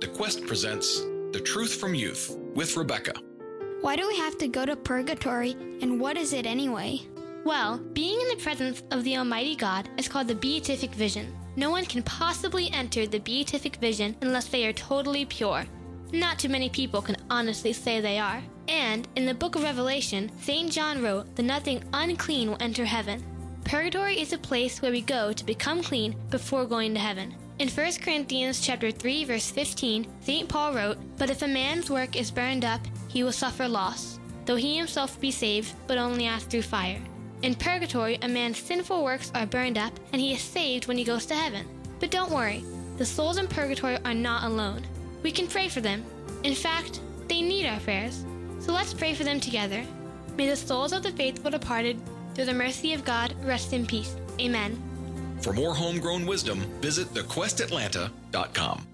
The Quest presents The Truth from Youth with Rebecca. Why do we have to go to purgatory, and what is it anyway? Well, being in the presence of the Almighty God is called the beatific vision. No one can possibly enter the beatific vision unless they are totally pure. Not too many people can honestly say they are. And in the book of Revelation, St. John wrote that nothing unclean will enter heaven. Purgatory is a place where we go to become clean before going to heaven. In 1 Corinthians chapter 3, verse 15, St. Paul wrote, "But if a man's work is burned up, he will suffer loss, though he himself be saved, but only as through fire." In purgatory, a man's sinful works are burned up, and he is saved when he goes to heaven. But don't worry, the souls in purgatory are not alone. We can pray for them. In fact, they need our prayers. So let's pray for them together. May the souls of the faithful departed, through the mercy of God, rest in peace. Amen. For more homegrown wisdom, visit thequestatlanta.com.